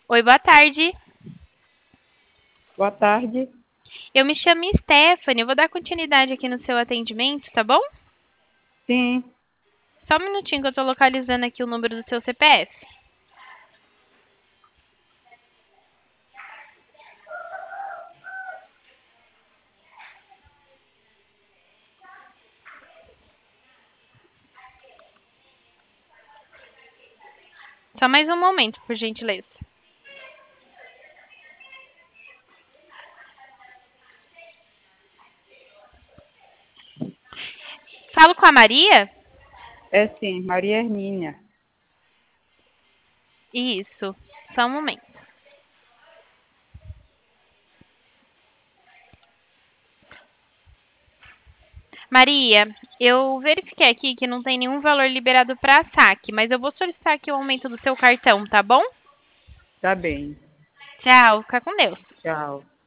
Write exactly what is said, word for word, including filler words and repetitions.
Oi, boa tarde. Boa tarde. Eu me chamo Stephanie. Eu vou dar continuidade aqui no seu atendimento, tá bom? Sim, Só um minutinho que eu tô localizando aqui o número do seu C P F. Só mais um momento, por gentileza. Falo com a Maria? é sim, Maria Hermínia. Isso. Só um momento. Maria, eu verifiquei aqui que não tem nenhum valor liberado para saque, mas eu vou solicitar aqui o aumento do seu cartão, tá bom? Tá bem. Tchau, fica com Deus. Tchau.